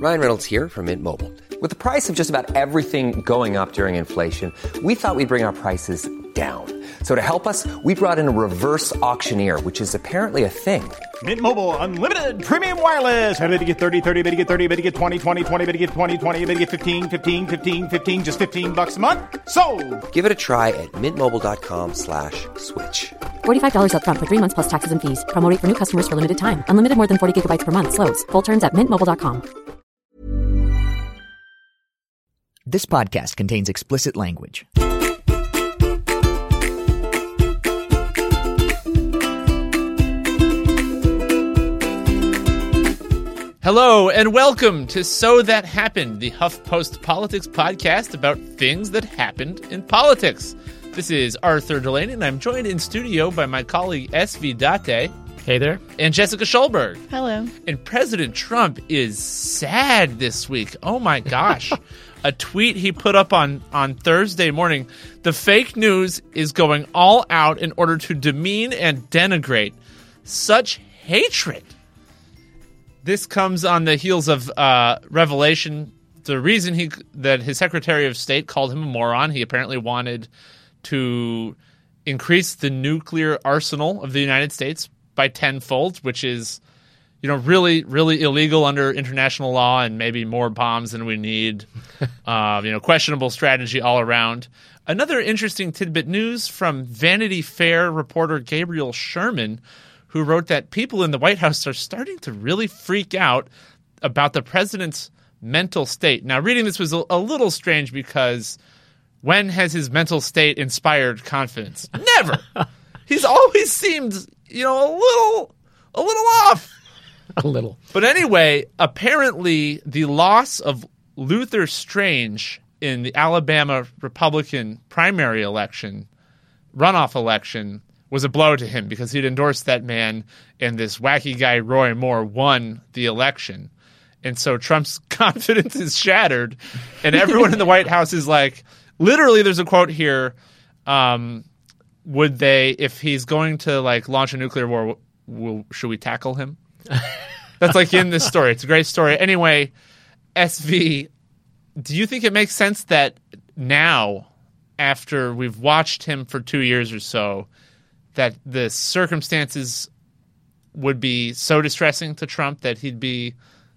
Ryan Reynolds here from Mint Mobile. With the price of just about everything going up during inflation, we thought we'd bring our prices down. So to help us, we brought in a reverse auctioneer, which is apparently a thing. Mint Mobile Unlimited Premium Wireless. How to get 30, 30, bit to get 30, bit to get 20, 20, 20, bit to get 20, 20, bit to get 15, 15, 15, 15, just $15 a month? Sold! Give it a try at mintmobile.com/switch. $45 up front for 3 months plus taxes and fees. Promo rate for new customers for limited time. Unlimited more than 40 gigabytes per month. Slows full terms at mintmobile.com. This podcast contains explicit language. Hello and welcome to So That Happened, the HuffPost Politics podcast about things that happened in politics. This is Arthur Delaney, and I'm joined in studio by my colleague S.V. Date. Hey there. And Jessica Schulberg. Hello. And President Trump is sad this week. Oh my gosh. A tweet he put up on Thursday morning. The fake news is going all out in order to demean and denigrate. Such hatred. This comes on the heels of revelation. The reason that his Secretary of State called him a moron, he apparently wanted to increase the nuclear arsenal of the United States by tenfold, which is, really, really illegal under international law, and maybe more bombs than we need. Questionable strategy all around. Another interesting tidbit news from Vanity Fair reporter Gabriel Sherman, who wrote that people in the White House are starting to really freak out about the president's mental state. Now, reading this was a little strange because when has his mental state inspired confidence? Never. He's always seemed, a little off. A little. But anyway, apparently the loss of Luther Strange in the Alabama Republican primary election, runoff election, was a blow to him because he'd endorsed that man, and this wacky guy Roy Moore won the election. And so Trump's confidence is shattered, and everyone in the White House is like, literally there's a quote here, would they, if he's going to launch a nuclear war, should we tackle him? That's in this story. It's a great story. Anyway, SV, do you think it makes sense that now, after we've watched him for 2 years or so, that the circumstances would be so distressing to Trump that he'd be,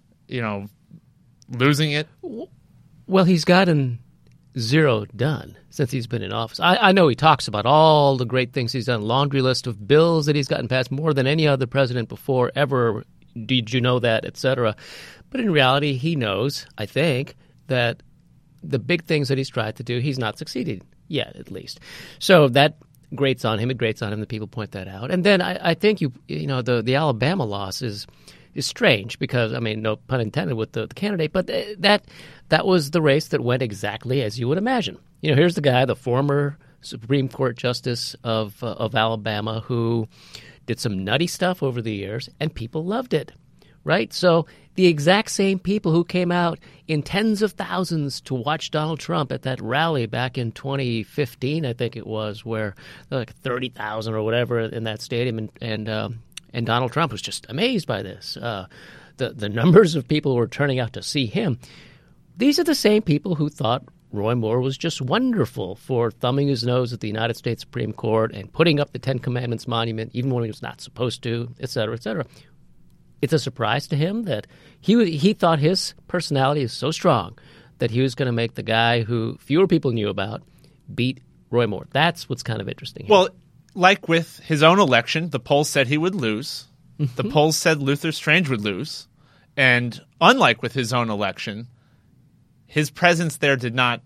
losing it? Well, he's gotten zero done since he's been in office. I know he talks about all the great things he's done, laundry list of bills that he's gotten passed, more than any other president before ever. Did you know that, et cetera? But in reality, he knows, I think, that the big things that he's tried to do, he's not succeeded yet, at least. So that grates on him. It grates on him that people point that out. And then I think the Alabama loss is strange because, no pun intended with the candidate, but that was the race that went exactly as you would imagine. Here's the guy, the former Supreme Court Justice of Alabama, who did some nutty stuff over the years, and people loved it, right? So the exact same people who came out in tens of thousands to watch Donald Trump at that rally back in 2015, I think it was, where 30,000 or whatever in that stadium, and Donald Trump was just amazed by this. The numbers of people who were turning out to see him, these are the same people who thought Roy Moore was just wonderful for thumbing his nose at the United States Supreme Court and putting up the Ten Commandments monument even when he was not supposed to, et cetera, et cetera. It's a surprise to him that he thought his personality is so strong that he was going to make the guy who fewer people knew about beat Roy Moore. That's what's kind of interesting here. Well, like with his own election, the polls said he would lose. The polls said Luther Strange would lose. And unlike with his own election, his presence there did not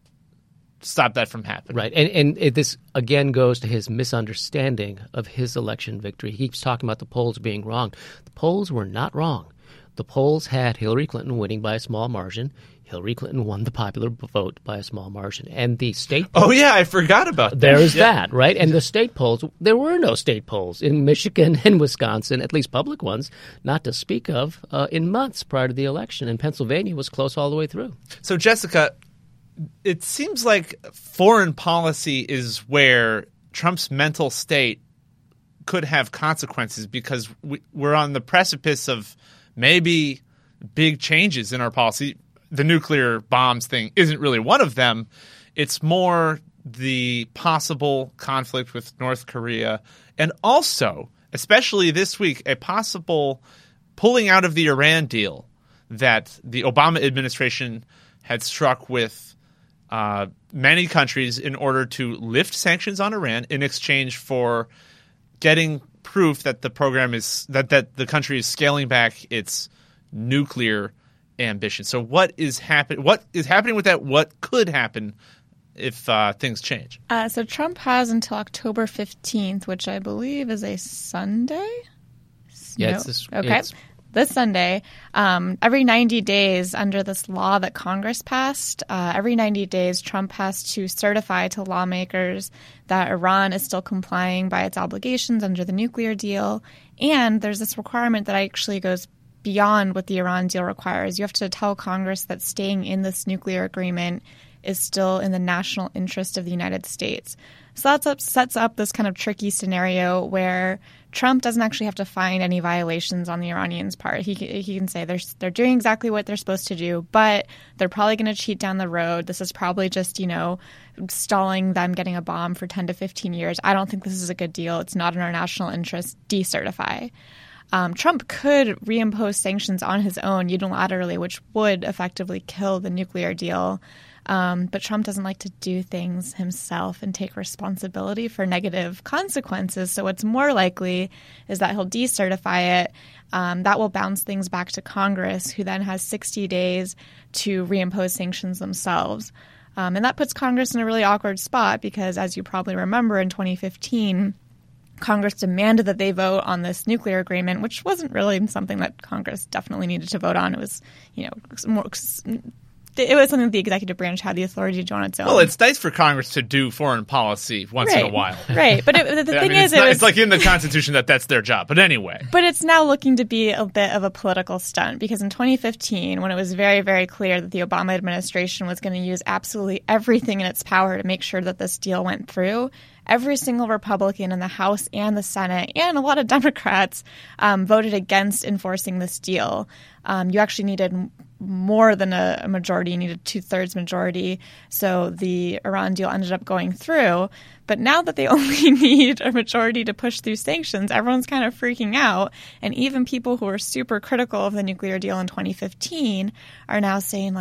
stop that from happening. Right. And this, again, goes to his misunderstanding of his election victory. He keeps talking about the polls being wrong. The polls were not wrong. The polls had Hillary Clinton winning by a small margin. Hillary Clinton won the popular vote by a small margin. And the state polls, oh, yeah, I forgot about that. There's that, right? And the state polls, there were no state polls in Michigan and Wisconsin, at least public ones, not to speak of, in months prior to the election. And Pennsylvania was close all the way through. So, Jessica, it seems like foreign policy is where Trump's mental state could have consequences because we're on the precipice of maybe big changes in our policy. The nuclear bombs thing isn't really one of them. It's more the possible conflict with North Korea, and also, especially this week, a possible pulling out of the Iran deal that the Obama administration had struck with many countries in order to lift sanctions on Iran in exchange for getting proof that the program is that the country is scaling back its nuclear ambition. So what is happening with that? What could happen if things change? So Trump has until October 15th, which I believe is a Sunday. Yeah, no. This Sunday, every 90 days under this law that Congress passed, every 90 days Trump has to certify to lawmakers that Iran is still complying by its obligations under the nuclear deal. And there's this requirement that actually goes beyond what the Iran deal requires. You have to tell Congress that staying in this nuclear agreement is still in the national interest of the United States. So that sets up this kind of tricky scenario where Trump doesn't actually have to find any violations on the Iranians' part. He can say they're doing exactly what they're supposed to do, but they're probably going to cheat down the road. This is probably just, stalling them getting a bomb for 10 to 15 years. I don't think this is a good deal. It's not in our national interest. Decertify. Trump could reimpose sanctions on his own unilaterally, which would effectively kill the nuclear deal. But Trump doesn't like to do things himself and take responsibility for negative consequences. So what's more likely is that he'll decertify it. That will bounce things back to Congress, who then has 60 days to reimpose sanctions themselves. And that puts Congress in a really awkward spot because, as you probably remember, in 2015, Congress demanded that they vote on this nuclear agreement, which wasn't really something that Congress definitely needed to vote on. It was, it was something that the executive branch had the authority to do on its own. Well, it's nice for Congress to do foreign policy once in a while. Right. But the thing is, it's like in the Constitution that's their job. But anyway. But it's now looking to be a bit of a political stunt because in 2015, when it was very, very clear that the Obama administration was going to use absolutely everything in its power to make sure that this deal went through, every single Republican in the House and the Senate and a lot of Democrats voted against enforcing this deal. You actually needed more than a majority. You needed 2/3 majority. So the Iran deal ended up going through. But now that they only need a majority to push through sanctions, everyone's kind of freaking out. And even people who were super critical of the nuclear deal in 2015 are now saying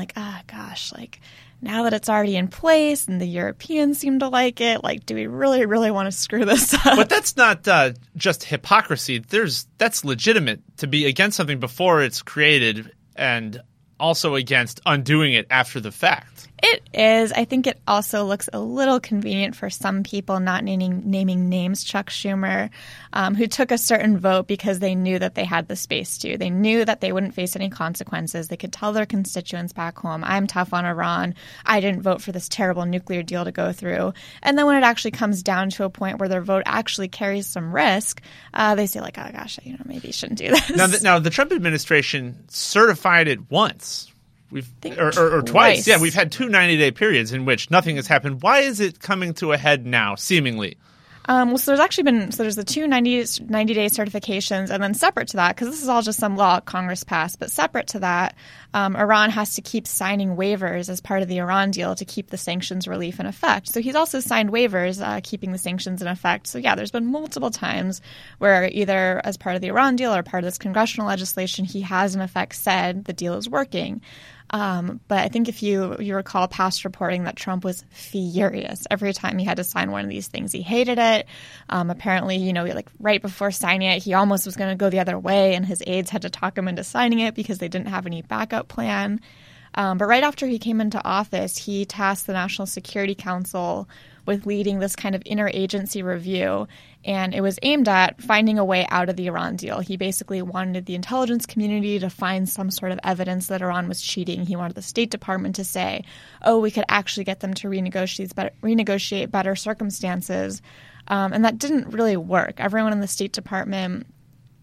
now that it's already in place and the Europeans seem to like it, do we really, really want to screw this up? But that's not just hypocrisy. That's legitimate to be against something before it's created and also against undoing it after the fact. It is. I think it also looks a little convenient for some people, not naming names, Chuck Schumer, who took a certain vote because they knew that they had the space to. They knew that they wouldn't face any consequences. They could tell their constituents back home, I'm tough on Iran. I didn't vote for this terrible nuclear deal to go through. And then when it actually comes down to a point where their vote actually carries some risk, they say oh gosh, maybe you shouldn't do this. Now the Trump administration certified it once. Or twice. Yeah, we've had 2 90-day periods in which nothing has happened. Why is it coming to a head now, seemingly? So there's the 2 90-day certifications, and then separate to that, because this is all just some law Congress passed, but separate to that, Iran has to keep signing waivers as part of the Iran deal to keep the sanctions relief in effect. So he's also signed waivers keeping the sanctions in effect. So yeah, there's been multiple times where either as part of the Iran deal or part of this congressional legislation, he has in effect said the deal is working. But I think if you recall past reporting that Trump was furious every time he had to sign one of these things. He hated it. Apparently, right before signing it, he almost was going to go the other way, and his aides had to talk him into signing it because they didn't have any backup plan. But right after he came into office, he tasked the National Security Council with leading this kind of interagency review, and it was aimed at finding a way out of the Iran deal. He basically wanted the intelligence community to find some sort of evidence that Iran was cheating. He wanted the State Department to say, we could actually get them to renegotiate better circumstances. And that didn't really work. Everyone in the State Department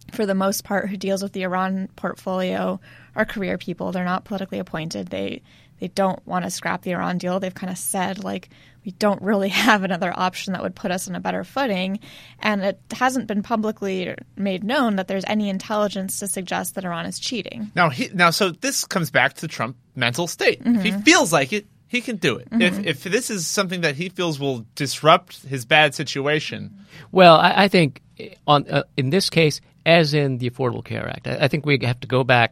for the most part, who deals with the Iran portfolio are career people. They're not politically appointed. They don't want to scrap the Iran deal. They've kind of said, like, we don't really have another option that would put us on a better footing. And it hasn't been publicly made known that there's any intelligence to suggest that Iran is cheating. Now, so this comes back to Trump's mental state. If he feels like it, he can do it. If this is something that he feels will disrupt his bad situation. Well, I think in this case, as in the Affordable Care Act, I think we have to go back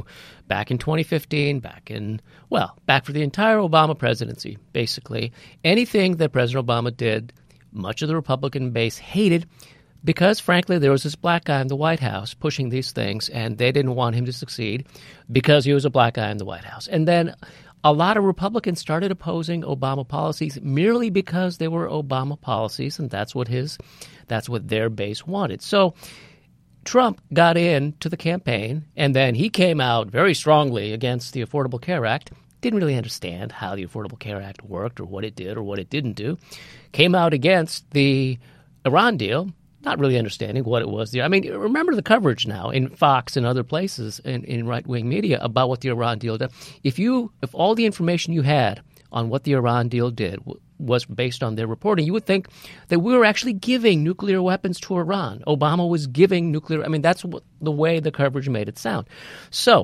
in 2015, back for the entire Obama presidency, basically. Anything that President Obama did, much of the Republican base hated because, frankly, there was this black guy in the White House pushing these things, and they didn't want him to succeed because he was a black guy in the White House. And then a lot of Republicans started opposing Obama policies merely because they were Obama policies, and that's what their base wanted. So Trump got into the campaign, and then he came out very strongly against the Affordable Care Act. Didn't really understand how the Affordable Care Act worked or what it did or what it didn't do. Came out against the Iran deal, not really understanding what it was. I mean, remember the coverage now in Fox and other places in right-wing media about what the Iran deal did. If all the information you had on what the Iran deal did was based on their reporting, you would think that we were actually giving nuclear weapons to Iran. Obama was giving nuclear – I mean, that's the way the coverage made it sound. So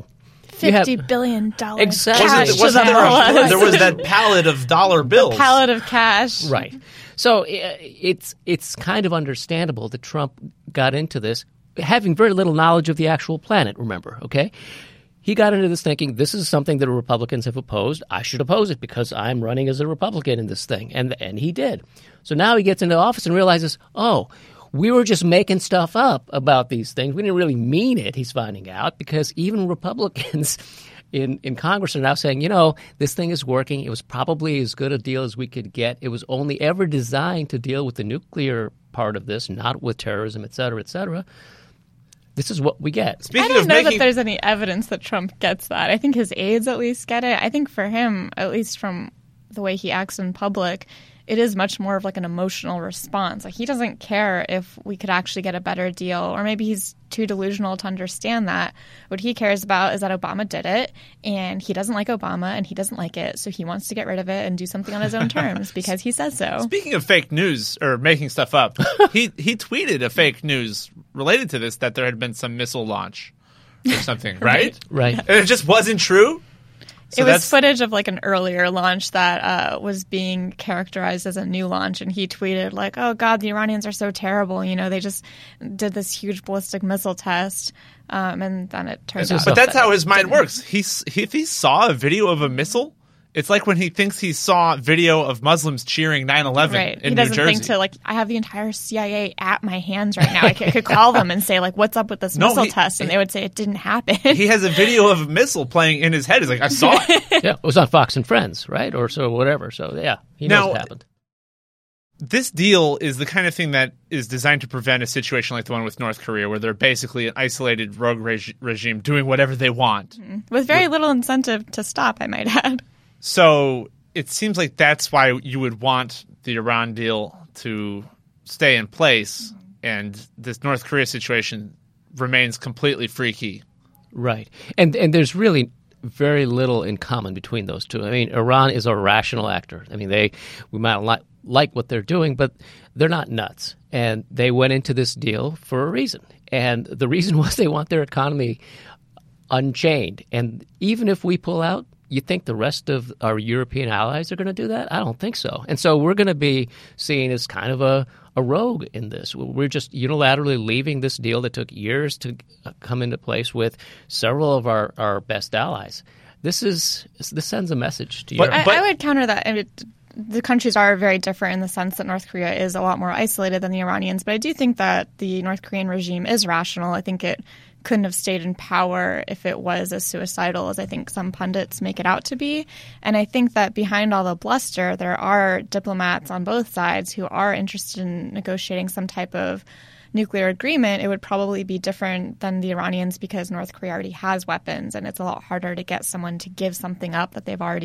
$50 billion exactly. cash. There was that pallet of dollar bills. The pallet of cash. Right. So it's kind of understandable that Trump got into this having very little knowledge of the actual planet, remember, okay? He got into this thinking, this is something that Republicans have opposed. I should oppose it because I'm running as a Republican in this thing. And he did. So now he gets into office and realizes, we were just making stuff up about these things. We didn't really mean it, he's finding out, because even Republicans in Congress are now saying, this thing is working. It was probably as good a deal as we could get. It was only ever designed to deal with the nuclear part of this, not with terrorism, et cetera, et cetera. This is what we get. I don't know that there's any evidence that Trump gets that. I think his aides at least get it. I think for him, at least from the way he acts in public, it is much more of like an emotional response. Like, he doesn't care if we could actually get a better deal, or maybe he's too delusional to understand that. What he cares about is that Obama did it, and he doesn't like Obama, and he doesn't like it, so he wants to get rid of it and do something on his own terms because he says so. Speaking of fake news or making stuff up, he tweeted a fake news related to this, that there had been some missile launch or something, right? Right. And it just wasn't true? So it was footage of like an earlier launch that was being characterized as a new launch, and he tweeted like, "Oh God, the Iranians are so terrible. They just did this huge ballistic missile test," and then it turns out. But that's how his mind works. If he saw a video of a missile, it's like when he thinks he saw video of Muslims cheering 9/11 in New Jersey. He doesn't think to I have the entire CIA at my hands right now. I could call them and say what's up with this missile test, and they would say it didn't happen. He has a video of a missile playing in his head. He's like, I saw it. Yeah, it was on Fox and Friends, right, or so whatever. So yeah, he knows what happened. This deal is the kind of thing that is designed to prevent a situation like the one with North Korea, where they're basically an isolated rogue regime doing whatever they want. With very little incentive to stop, I might add. So it seems like that's why you would want the Iran deal to stay in place, and this North Korea situation remains completely freaky. Right. And there's really very little in common between those two. I mean, Iran is a rational actor. I mean, we might like what they're doing, but they're not nuts. And they went into this deal for a reason. And the reason was they want their economy unchained. And even if we pull out, you think the rest of our European allies are going to do that? I don't think so. And so we're going to be seen as kind of a rogue in this. We're just unilaterally leaving this deal that took years to come into place with several of our best allies. This sends a message to Europe. I would counter that. I mean, the countries are very different in the sense that North Korea is a lot more isolated than the Iranians. But I do think that the North Korean regime is rational. I think it couldn't have stayed in power if it was as suicidal as I think some pundits make it out to be. And I think that behind all the bluster, there are diplomats on both sides who are interested in negotiating some type of nuclear agreement. It would probably be different than the Iranians because North Korea already has weapons, and it's a lot harder to get someone to give something up that they've already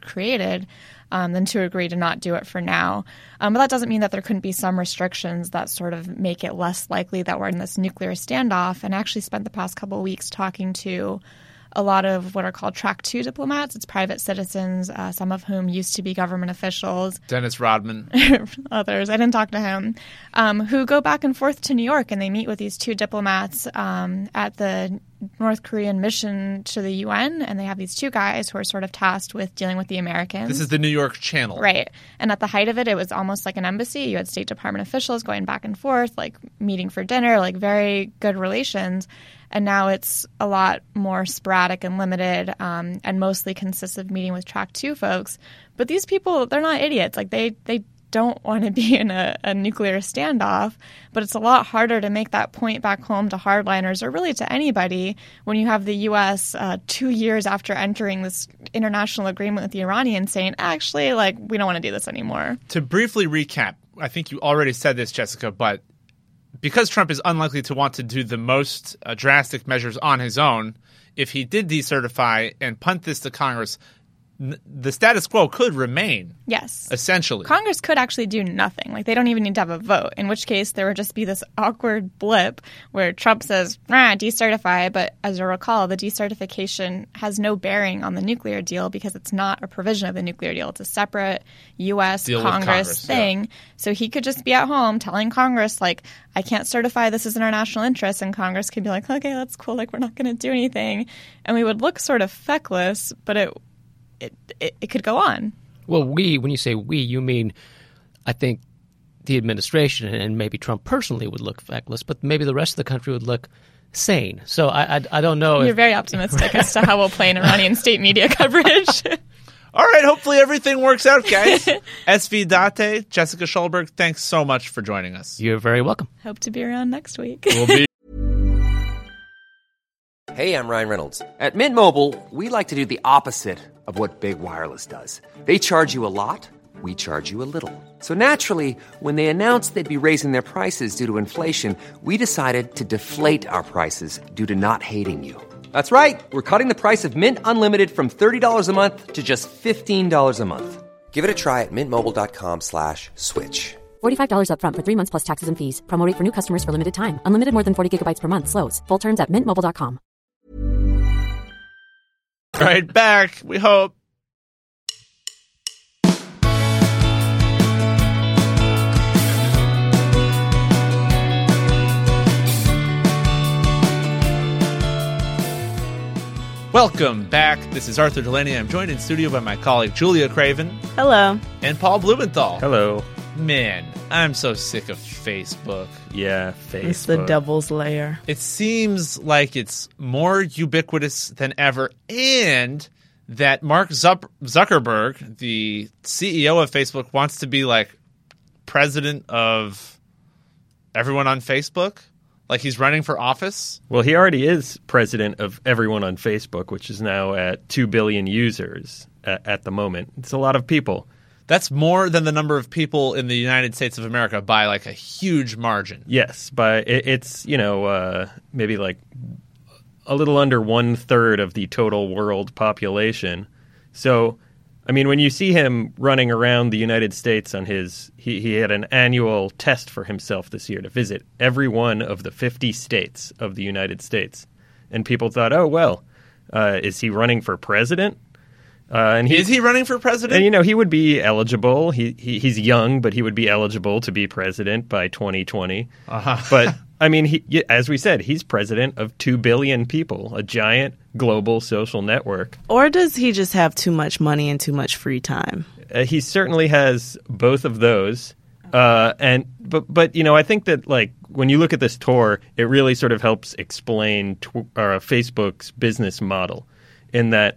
created, than to agree to not do it for now. But that doesn't mean that there couldn't be some restrictions that sort of make it less likely that we're in this nuclear standoff. And I actually spent the past couple of weeks talking to a lot of what are called Track 2 diplomats. It's private citizens, some of whom used to be government officials. Dennis Rodman. Others. I didn't talk to him. Who go back and forth to New York, and they meet with these two diplomats at the North Korean mission to the UN, and they have these two guys who are sort of tasked with dealing with the Americans. This is the New York Channel. Right. And at the height of it, it was almost like an embassy. You had State Department officials going back and forth, like meeting for dinner, like very good relations. And now it's a lot more sporadic and limited, and mostly consists of meeting with Track 2 folks. But these people, they're not idiots. Like they don't want to be in a nuclear standoff, but it's a lot harder to make that point back home to hardliners or really to anybody when you have the U.S. 2 years after entering this international agreement with the Iranians saying, actually, like, we don't want to do this anymore. To briefly recap, I think you already said this, Jessica, but because Trump is unlikely to want to do the most drastic measures on his own, if he did decertify and punt this to Congress, the status quo could remain. Yes. Essentially. Congress could actually do nothing. Like, they don't even need to have a vote, in which case there would just be this awkward blip where Trump says, decertify. But as you recall, the decertification has no bearing on the nuclear deal because it's not a provision of the nuclear deal. It's a separate U.S. Congress thing. Yeah. So he could just be at home telling Congress, like, I can't certify this is in our national interest. And Congress could be like, okay, that's cool. Like, we're not going to do anything. And we would look sort of feckless, but it could go on. Well, when you say we, you mean, I think the administration and maybe Trump personally would look feckless, but maybe the rest of the country would look sane. So I don't know. You're very optimistic as to how we'll play in Iranian state media coverage. All right. Hopefully everything works out, guys. SV Date, Jessica Schulberg, thanks so much for joining us. You're very welcome. Hope to be around next week. We'll be. Hey, I'm Ryan Reynolds. At Mint Mobile, we like to do the opposite of what Big Wireless does. They charge you a lot, we charge you a little. So naturally, when they announced they'd be raising their prices due to inflation, we decided to deflate our prices due to not hating you. That's right. We're cutting the price of Mint Unlimited from $30 a month to just $15 a month. Give it a try at mintmobile.com/switch. $45 up front for 3 months plus taxes and fees. Promo rate for new customers for limited time. Unlimited more than 40 gigabytes per month. Slows full terms at mintmobile.com. Right back, we hope. Welcome back. This is Arthur Delaney. I'm joined in studio by my colleague Julia Craven. Hello. And Paul Blumenthal. Hello. Man, I'm so sick of Facebook. Yeah, Facebook. It's the devil's lair. It seems like it's more ubiquitous than ever, and that Mark Zuckerberg, the CEO of Facebook, wants to be like president of everyone on Facebook. Like he's running for office. Well, he already is president of everyone on Facebook, which is now at 2 billion users at the moment. It's a lot of people. That's more than the number of people in the United States of America by like a huge margin. Yes, but it's, maybe like a little under 1/3 of the total world population. So, I mean, when you see him running around the United States on he had an annual test for himself this year to visit every one of the 50 states of the United States. And people thought, oh, well, is he running for president? Is he running for president? And, he would be eligible. He's young, but he would be eligible to be president by 2020. Uh-huh. But, I mean, as we said, he's president of 2 billion people, a giant global social network. Or does he just have too much money and too much free time? He certainly has both of those. But I think that, like, when you look at this tour, it really sort of helps explain Facebook's business model in that,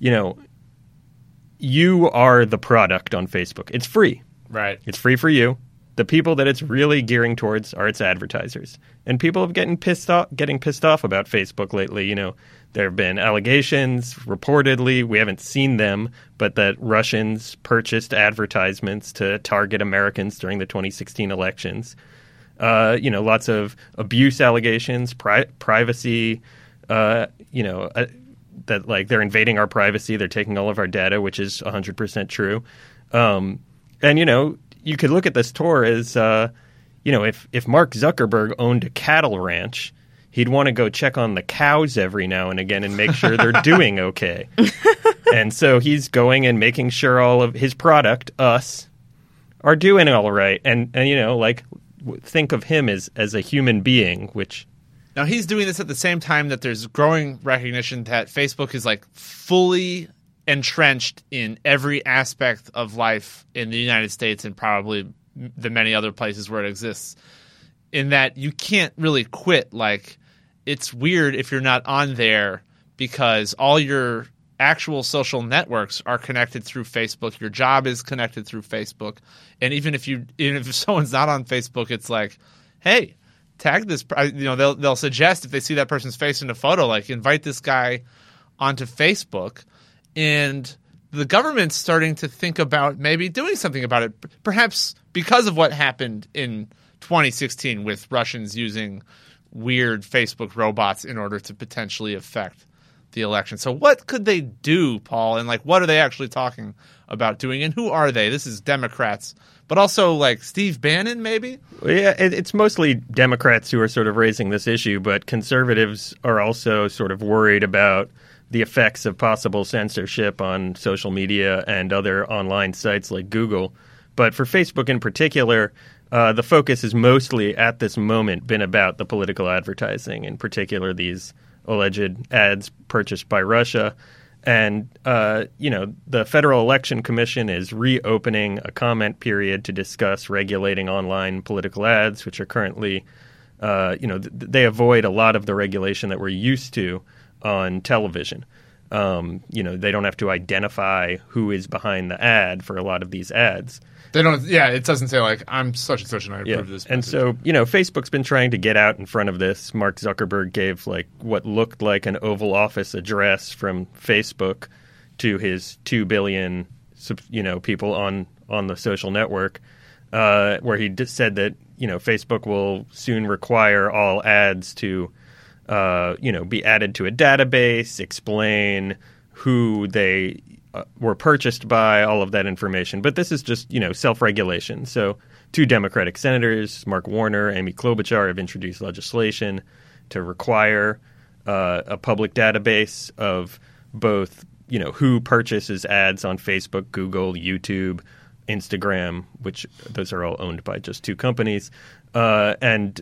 you are the product on Facebook. It's free. Right. It's free for you. The people that it's really gearing towards are its advertisers. And people have getting pissed off about Facebook lately. There have been allegations, reportedly, we haven't seen them, but that Russians purchased advertisements to target Americans during the 2016 elections. Lots of abuse allegations, privacy, that like they're invading our privacy, they're taking all of our data, which is 100% true. And you could look at this tour as if Mark Zuckerberg owned a cattle ranch, he'd want to go check on the cows every now and again and make sure they're doing okay. And so he's going and making sure all of his product, us, are doing all right. And think of him as a human being, which... Now, he's doing this at the same time that there's growing recognition that Facebook is like fully entrenched in every aspect of life in the United States and probably the many other places where it exists, in that you can't really quit. Like, it's weird if you're not on there because all your actual social networks are connected through Facebook. Your job is connected through Facebook. And even if someone's not on Facebook, it's like, hey, tag this. They'll suggest if they see that person's face in a photo, like invite this guy onto Facebook. And the government's starting to think about maybe doing something about it, perhaps because of what happened in 2016 with Russians using weird Facebook robots in order to potentially affect the election. So what could they do, Paul? And what are they actually talking about doing? And who are they? This is Democrats, but also Steve Bannon, maybe? Well, yeah, it's mostly Democrats who are sort of raising this issue, but conservatives are also sort of worried about the effects of possible censorship on social media and other online sites like Google. But for Facebook in particular, the focus has mostly at this moment been about the political advertising, in particular these alleged ads purchased by Russia. And, the Federal Election Commission is reopening a comment period to discuss regulating online political ads, which are currently, they avoid a lot of the regulation that we're used to on television. They don't have to identify who is behind the ad for a lot of these ads. They don't. Yeah, it doesn't say I'm such and such and I approve this message. And so, Facebook's been trying to get out in front of this. Mark Zuckerberg gave what looked like an Oval Office address from Facebook to his 2 billion, people on the social network, where he said that Facebook will soon require all ads to be added to a database, explain who they were purchased by, all of that information. But this is just, self-regulation. So 2 Democratic senators, Mark Warner, Amy Klobuchar, have introduced legislation to require a public database of both, who purchases ads on Facebook, Google, YouTube, Instagram, which those are all owned by just 2 companies, and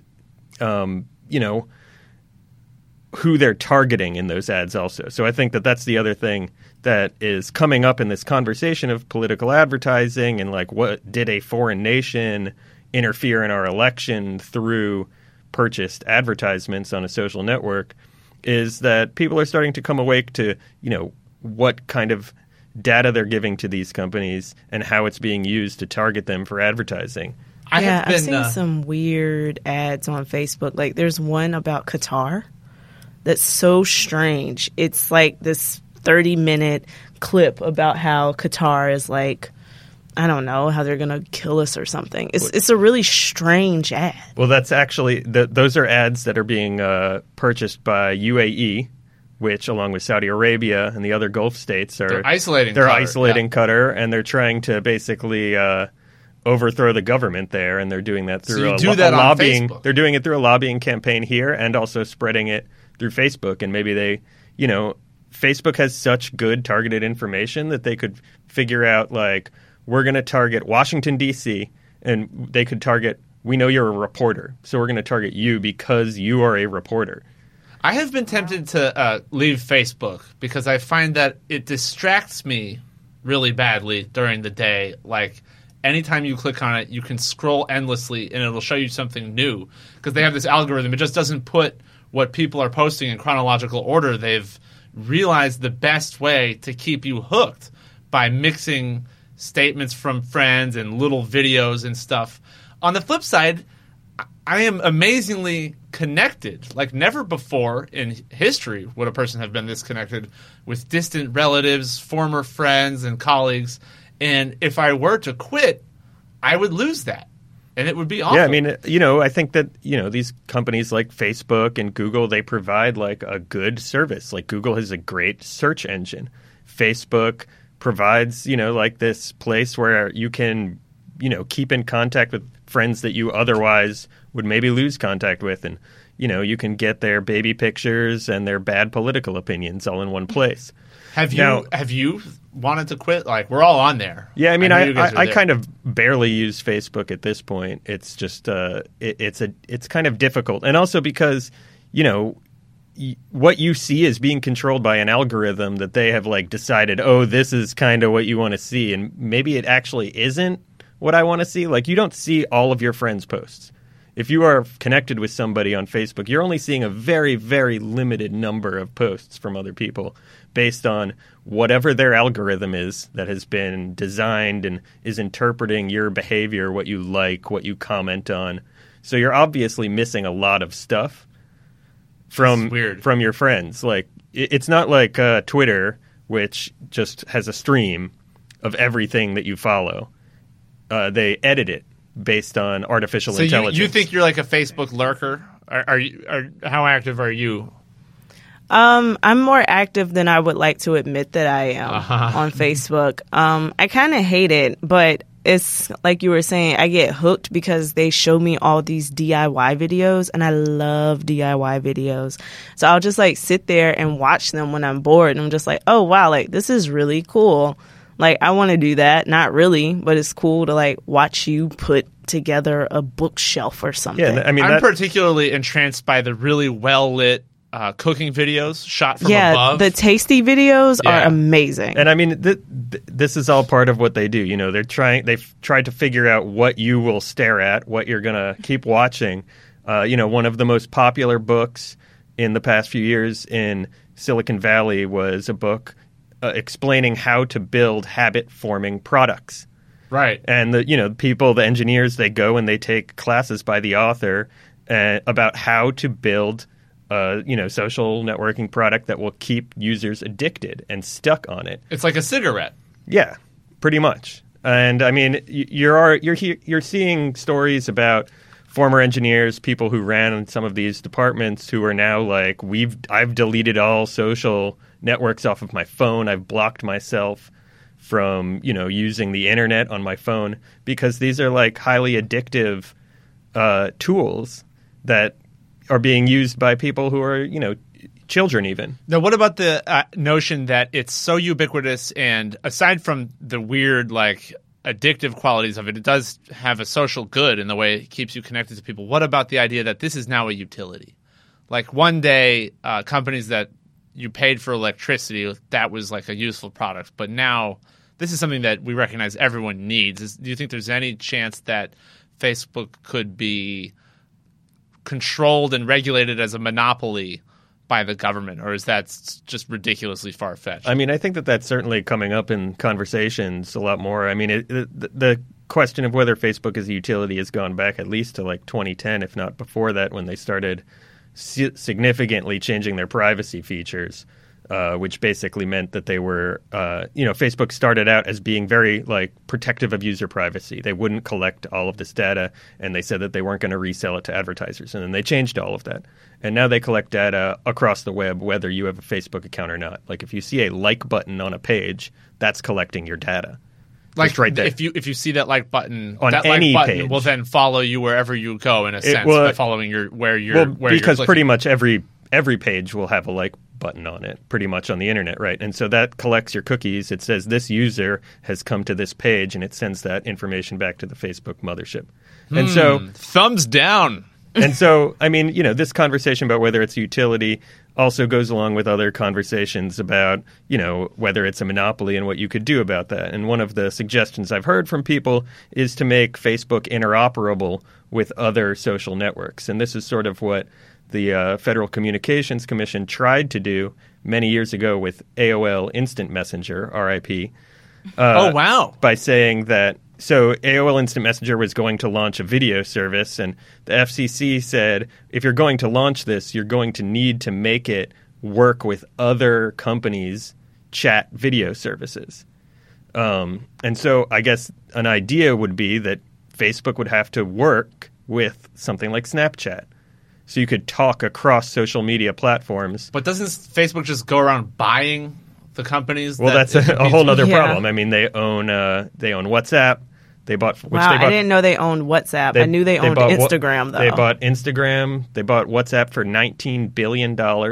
who they're targeting in those ads also. So I think that that's the other thing that is coming up in this conversation of political advertising and what did a foreign nation interfere in our election through purchased advertisements on a social network, is that people are starting to come awake to, what kind of data they're giving to these companies and how it's being used to target them for advertising. I've seen some weird ads on Facebook. There's one about Qatar that's so strange. It's this 30-minute clip about how Qatar is I don't know, how they're going to kill us or something. It's a really strange ad. Well, that's actually those are ads that are being purchased by UAE, which, along with Saudi Arabia and the other Gulf states, they're isolating Qatar, and they're trying to basically overthrow the government there, and they're doing that through lobbying. They're doing it through a lobbying campaign here, and also spreading it through Facebook. And maybe they, Facebook has such good targeted information that they could figure out we're going to target Washington, D.C., and they could target, we know you're a reporter, so we're going to target you because you are a reporter. I have been tempted to leave Facebook because I find that it distracts me really badly during the day. Anytime you click on it, you can scroll endlessly and it'll show you something new because they have this algorithm. It just doesn't put what people are posting in chronological order. They've realized the best way to keep you hooked by mixing statements from friends and little videos and stuff. On the flip side, I am amazingly connected. Never before in history would a person have been this connected with distant relatives, former friends, and colleagues. And if I were to quit, I would lose that. And it would be awful. Yeah, I mean, I think that, these companies like Facebook and Google, they provide like a good service. Like Google has a great search engine. Facebook provides, like this place where you can, keep in contact with friends that you otherwise would maybe lose contact with. And, you can get their baby pictures and their bad political opinions all in one place. Have you wanted to quit? Like, we're all on there. Yeah, I mean, I kind of barely use Facebook at this point. It's just it's kind of difficult, and also because what you see is being controlled by an algorithm that they have like decided. Oh, this is kind of what you want to see, and maybe it actually isn't what I want to see. Like, you don't see all of your friends' posts. If you are connected with somebody on Facebook, you're only seeing a very, very limited number of posts from other people based on whatever their algorithm is that has been designed and is interpreting your behavior, what you like, what you comment on. So you're obviously missing a lot of stuff from your friends. Like, it's not like Twitter, which just has a stream of everything that you follow. They edit it based on artificial intelligence. So you think you're like a Facebook lurker? Are how active are you? I'm more active than I would like to admit that I am on Facebook. I kind of hate it, but it's like you were saying, I get hooked because they show me all these DIY videos, and I love DIY videos. So I'll just like sit there and watch them when I'm bored, and I'm just like, oh wow, like this is really cool. Like, I want to do that. Not really, but it's cool to like watch you put together a bookshelf or something. Yeah, I mean, I'm particularly entranced by the really well lit cooking videos shot from above. The tasty videos are amazing. And I mean, this is all part of what they do. They've tried to figure out what you will stare at, what you're going to keep watching. One of the most popular books in the past few years in Silicon Valley was a book explaining how to build habit-forming products. Right. And the engineers, they go and they take classes by the author about how to build social networking product that will keep users addicted and stuck on it. It's like a cigarette. Yeah, pretty much. And I mean, you're seeing stories about former engineers, people who ran some of these departments, who are now like, I've deleted all social networks off of my phone. I've blocked myself from using the internet on my phone, because these are like highly addictive tools that are being used by people who are children even. Now, what about the notion that it's so ubiquitous, and aside from the weird like addictive qualities of it, it does have a social good in the way it keeps you connected to people. What about the idea that this is now a utility? Like, one day companies that you paid for electricity, that was like a useful product, but now this is something that we recognize everyone needs. Do you think there's any chance that Facebook could be controlled and regulated as a monopoly by the government, or is that just ridiculously far-fetched? I mean, I think that that's certainly coming up in conversations a lot more. I mean, the question of whether Facebook is a utility has gone back at least to like 2010, if not before that, when they started significantly changing their privacy features, which basically meant that they were, Facebook started out as being very like protective of user privacy. They wouldn't collect all of this data, and they said that they weren't going to resell it to advertisers. And then they changed all of that. And now they collect data across the web, whether you have a Facebook account or not. Like, if you see a like button on a page, that's collecting your data. Like, just right there. If you see that like button on that any like button page, will then follow you wherever you go, in a sense, by following because pretty much every page will have a like button on it, pretty much on the internet, right? And so that collects your cookies. It says this user has come to this page, and it sends that information back to the Facebook mothership. And so thumbs down. And so, I mean, this conversation about whether it's a utility also goes along with other conversations about, whether it's a monopoly and what you could do about that. And one of the suggestions I've heard from people is to make Facebook interoperable with other social networks. And this is sort of what the Federal Communications Commission tried to do many years ago with AOL Instant Messenger, RIP. Oh, wow. By saying that, so AOL Instant Messenger was going to launch a video service, and the FCC said, if you're going to launch this, you're going to need to make it work with other companies' chat video services. And so I guess an idea would be that Facebook would have to work with something like Snapchat. So you could talk across social media platforms. But doesn't Facebook just go around buying the companies? Well, that's a whole other problem. I mean, they own WhatsApp. They bought. I didn't know they owned WhatsApp. I knew they owned Instagram, though. They bought Instagram. They bought WhatsApp for $19 billion.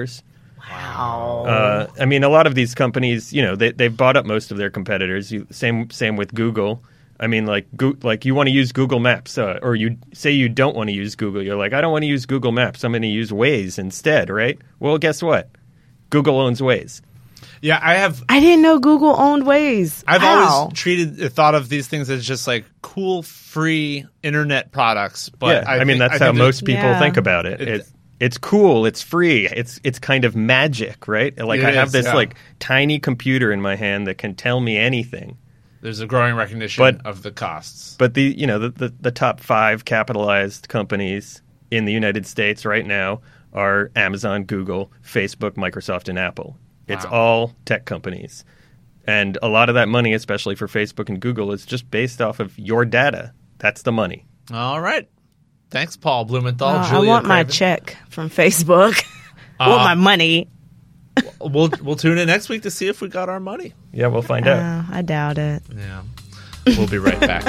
Wow. I mean, a lot of these companies, they've bought up most of their competitors. Same with Google. I mean, like you want to use Google Maps, or you say you don't want to use Google. You're like, I don't want to use Google Maps. I'm going to use Waze instead, right? Well, guess what? Google owns Waze. Yeah, I didn't know Google owned Waze. I've always thought of these things as just like cool, free internet products. But yeah, I mean, that's how most people think about it. It's cool. It's free. It's kind of magic, right? Like I have this like tiny computer in my hand that can tell me anything. There's a growing recognition of the costs. But the top 5 capitalized companies in the United States right now are Amazon, Google, Facebook, Microsoft, and Apple. It's all tech companies. And a lot of that money, especially for Facebook and Google, is just based off of your data. That's the money. All right. Thanks, Paul Blumenthal. I want my check from Facebook. I want my money. We'll tune in next week to see if we got our money. Yeah, we'll find out. I doubt it. Yeah. We'll be right back.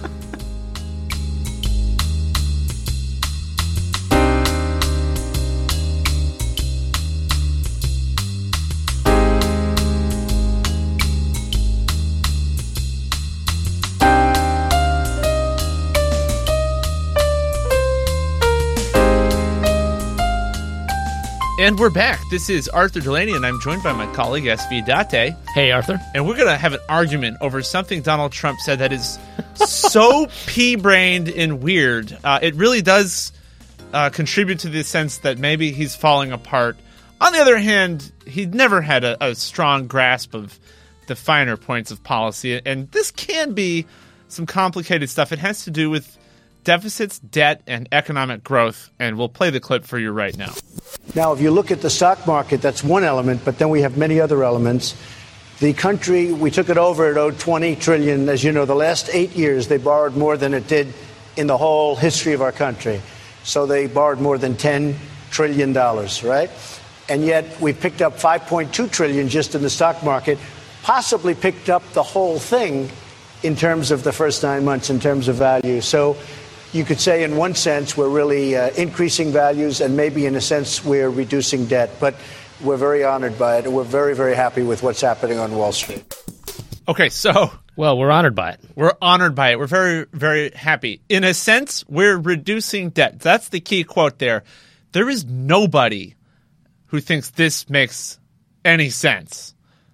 And we're back. This is Arthur Delaney, and I'm joined by my colleague, S.V. Date. Hey, Arthur. And we're going to have an argument over something Donald Trump said that is so pea-brained and weird. It really does contribute to the sense that maybe he's falling apart. On the other hand, he'd never had a strong grasp of the finer points of policy. And this can be some complicated stuff. It has to do with deficits, debt, and economic growth. And we'll play the clip for you right now. Now, if you look at the stock market, that's one element, but then we have many other elements. The country, we took it over, it owed $20 trillion. As you know, the last 8 years, they borrowed more than it did in the whole history of our country. So they borrowed more than $10 trillion, right? And yet we picked up $5.2 trillion just in the stock market, possibly picked up the whole thing in terms of the first 9 months, in terms of value. So you could say in one sense we're really increasing values, and maybe in a sense we're reducing debt. But we're very honored by it, and we're very, very happy with what's happening on Wall Street. Okay, so... Well, we're honored by it. We're honored by it. We're very, very happy. In a sense, we're reducing debt. That's the key quote there. There is nobody who thinks this makes any sense.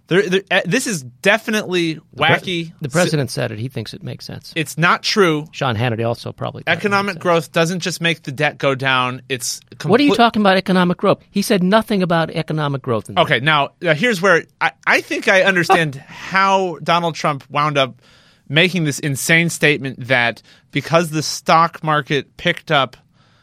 This is definitely wacky. The president said it. He thinks it makes sense. It's not true. Sean Hannity also probably. Economic growth doesn't just make the debt go down. What are you talking about economic growth? He said nothing about economic growth. Okay, now here's where I think I understand how Donald Trump wound up making this insane statement that because the stock market picked up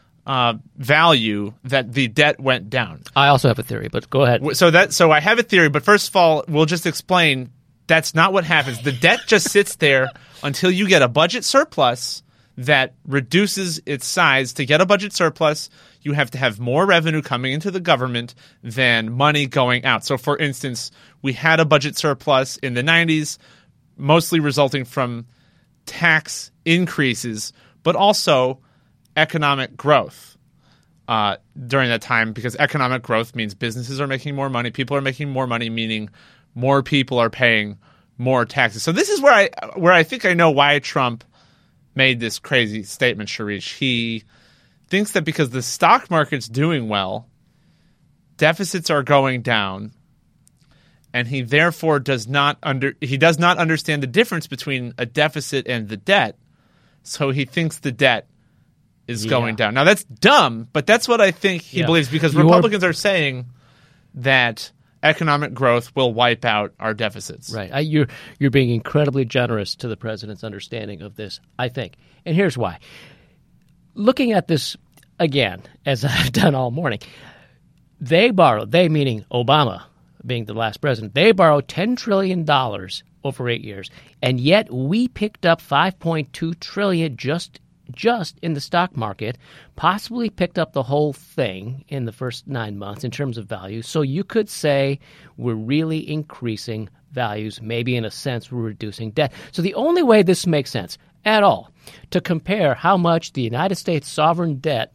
value, that the debt went down. I also have a theory, but go ahead. So I have a theory, but first of all, we'll just explain that's not what happens. The debt just sits there until you get a budget surplus that reduces its size. To get a budget surplus, you have to have more revenue coming into the government than money going out. So, for instance, we had a budget surplus in the 90s, mostly resulting from tax increases, but also economic growth during that time, because economic growth means businesses are making more money, people are making more money, meaning more people are paying more taxes. So this is where I think I know why Trump made this crazy statement, Sharish. He thinks that because the stock market's doing well, deficits are going down, and he therefore does not understand the difference between a deficit and the debt. So he thinks the debt is going down. Now, that's dumb, but that's what I think he believes, because Republicans are saying that economic growth will wipe out our deficits. Right. You're being incredibly generous to the president's understanding of this, I think. And here's why. Looking at this again, as I've done all morning, they borrowed, they meaning Obama, being the last president, they borrowed $10 trillion over 8 years, and yet we picked up $5.2 trillion just in the stock market, possibly picked up the whole thing in the first 9 months in terms of value. So you could say we're really increasing values. Maybe in a sense we're reducing debt. So the only way this makes sense at all to compare how much the United States sovereign debt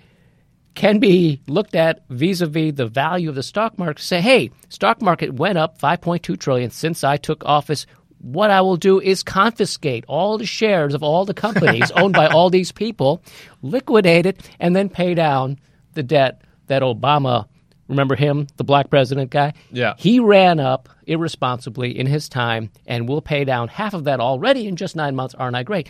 can be looked at vis-a-vis the value of the stock market, say, hey, stock market went up $5.2 trillion since I took office. What I will do is confiscate all the shares of all the companies owned by all these people, liquidate it, and then pay down the debt that Obama, remember him, the black president guy? Yeah. He ran up irresponsibly in his time, and we'll pay down half of that already in just 9 months. Aren't I great?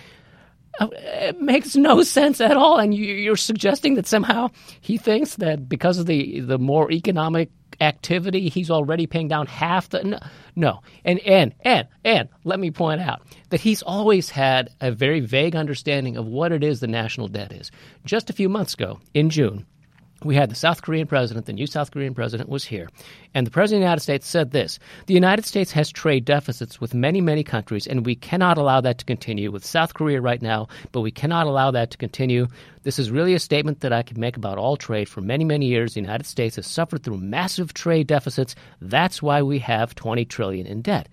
It makes no sense at all. And you're suggesting that somehow he thinks that because of the more economic activity, he's already paying down half the no. And let me point out that he's always had a very vague understanding of what it is the national debt is. Just a few months ago, in June, we had the South Korean president, the new South Korean president was here, and the president of the United States said this: the United States has trade deficits with many, many countries, and we cannot allow that to continue with South Korea right now, but we cannot allow that to continue. This is really a statement that I could make about all trade. For many, many years, the United States has suffered through massive trade deficits. That's why we have $20 trillion in debt.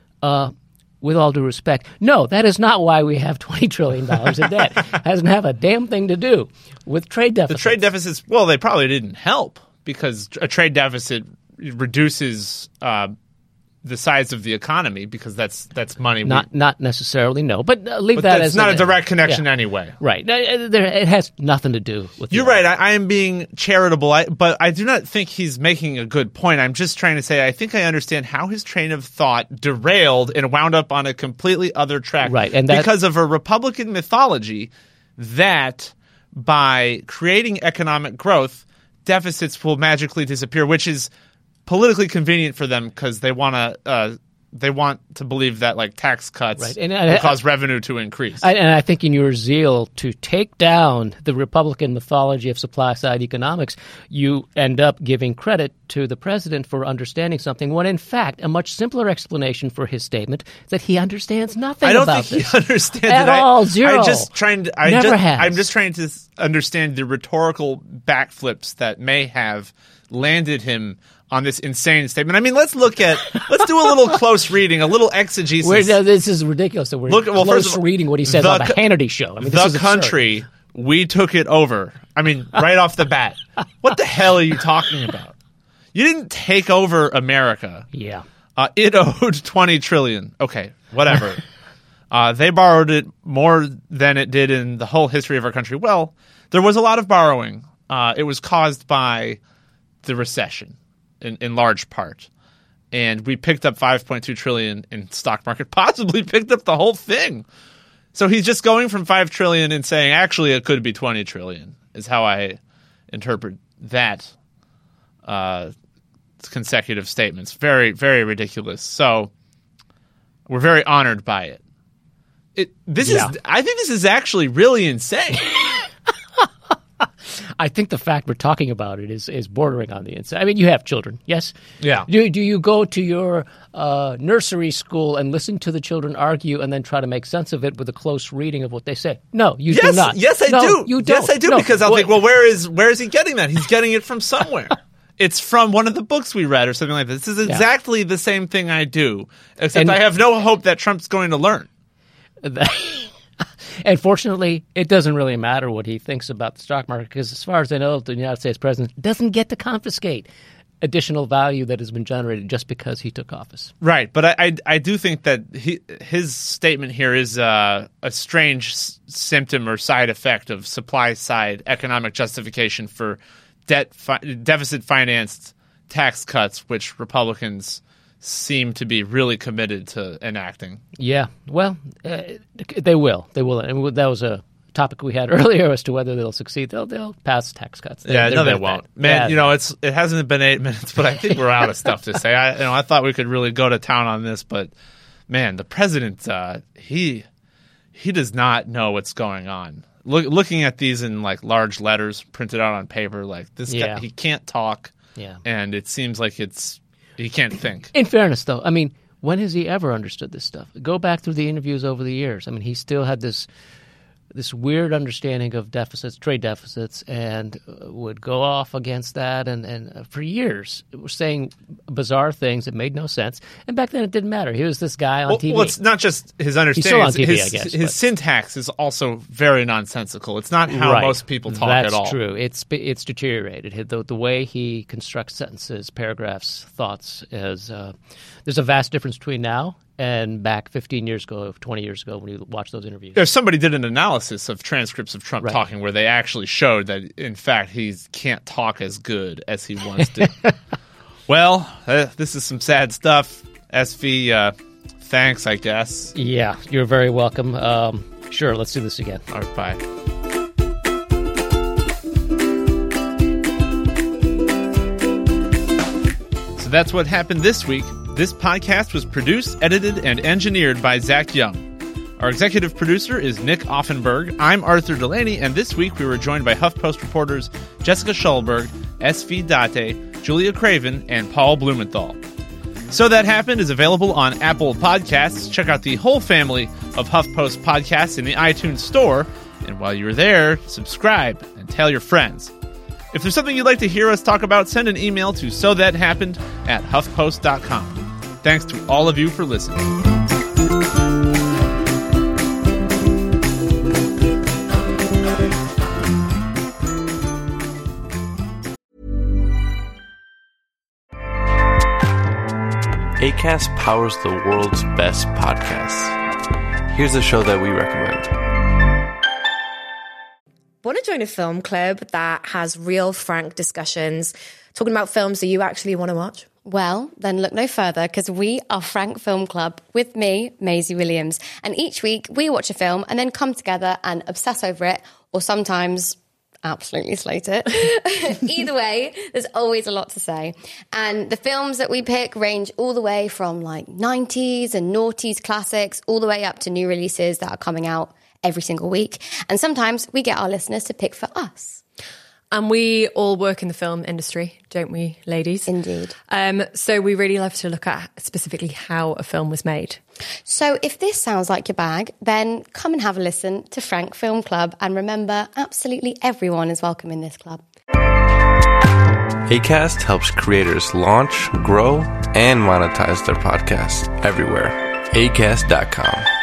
With all due respect, no, that is not why we have $20 trillion in debt. It doesn't have a damn thing to do with trade deficits. The trade deficits, well, they probably didn't help because a trade deficit reduces the size of the economy because that's money. Not necessarily, no. But leave that as... It's not a direct connection anyway. Right. It has nothing to do with... You're right. I am being charitable, but I do not think he's making a good point. I'm just trying to say I think I understand how his train of thought derailed and wound up on a completely other track. Right. And because of a Republican mythology that by creating economic growth, deficits will magically disappear, which is politically convenient for them because they want to believe that like tax cuts will cause revenue to increase. And I think in your zeal to take down the Republican mythology of supply-side economics, you end up giving credit to the president for understanding something when, in fact, a much simpler explanation for his statement is that he understands nothing about this. I don't think he understands at all. Zero. I'm just trying to understand the rhetorical backflips that may have landed him on this insane statement. I mean, let's do a little close reading, a little exegesis. This is ridiculous that we're close reading what he said on the Hannity show. I mean, this is country, absurd. We took it over. I mean, right off the bat. What the hell are you talking about? You didn't take over America. Yeah. It owed $20 trillion. Okay, whatever. They borrowed it more than it did in the whole history of our country. Well, there was a lot of borrowing. It was caused by the recession. In large part, and we picked up $5.2 trillion in stock market, possibly picked up the whole thing. So he's just going from $5 trillion and saying, actually, it could be $20 trillion, is how I interpret that consecutive statements. Very, very ridiculous. So we're very honored by it. I think this is actually really insane. I think the fact we're talking about it is bordering on the insane. I mean, you have children, yes? Yeah. Do you go to your nursery school and listen to the children argue and then try to make sense of it with a close reading of what they say? No, you do not. Yes, I do. You don't. Yes, I do, because I'll think, well, where is he getting that? He's getting it from somewhere. It's from one of the books we read or something like this. This is exactly the same thing I do, except I have no hope that Trump's going to learn. And fortunately, it doesn't really matter what he thinks about the stock market because as far as I know, the United States president doesn't get to confiscate additional value that has been generated just because he took office. Right. But I do think that his statement here is a strange symptom or side effect of supply-side economic justification for deficit-financed tax cuts, which Republicans seem to be really committed to enacting. Yeah, well, they will. They will. And that was a topic we had earlier as to whether they'll succeed. They'll pass tax cuts. They won't. Man, it hasn't been 8 minutes, but I think we're out of stuff to say. I thought we could really go to town on this, but man, the president, he does not know what's going on. Looking at these in like large letters printed out on paper, like this guy, he can't talk. Yeah, and it seems like it's He can't think. In fairness, though, I mean, when has he ever understood this stuff? Go back through the interviews over the years. I mean, he still had this weird understanding of deficits, trade deficits, and would go off against that. And for years, was saying bizarre things that made no sense. And back then, it didn't matter. He was this guy on TV. Well, it's not just his understanding. He's still on TV, I guess. His syntax is also very nonsensical. It's not how most people talk at all. That's true. It's deteriorated. The way he constructs sentences, paragraphs, thoughts is there's a vast difference between now and back 15 years ago, 20 years ago when you watch those interviews. If somebody did an analysis of transcripts of Trump talking where they actually showed that, in fact, he can't talk as good as he once did. Well, this is some sad stuff. SV, thanks, I guess. Yeah, you're very welcome. Sure, let's do this again. All right, bye. So that's what happened this week. This podcast was produced, edited, and engineered by Zach Young. Our executive producer is Nick Offenberg. I'm Arthur Delaney, and this week we were joined by HuffPost reporters Jessica Schulberg, SV Date, Julia Craven, and Paul Blumenthal. So That Happened is available on Apple Podcasts. Check out the whole family of HuffPost podcasts in the iTunes Store. And while you're there, subscribe and tell your friends. If there's something you'd like to hear us talk about, send an email to sothathappened@huffpost.com. Thanks to all of you for listening. Acast powers the world's best podcasts. Here's a show that we recommend. Want to join a film club that has real, frank discussions, talking about films that you actually want to watch? Well, then look no further, because we are Frank Film Club with me, Maisie Williams. And each week we watch a film and then come together and obsess over it, or sometimes absolutely slate it. Either way, there's always a lot to say. And the films that we pick range all the way from like 90s and noughties classics, all the way up to new releases that are coming out every single week. And sometimes we get our listeners to pick for us. And we all work in the film industry, don't we, ladies? Indeed. So we really love to look at specifically how a film was made. So if this sounds like your bag, then come and have a listen to Frank Film Club. And remember, absolutely everyone is welcome in this club. Acast helps creators launch, grow, and monetize their podcasts everywhere. Acast.com.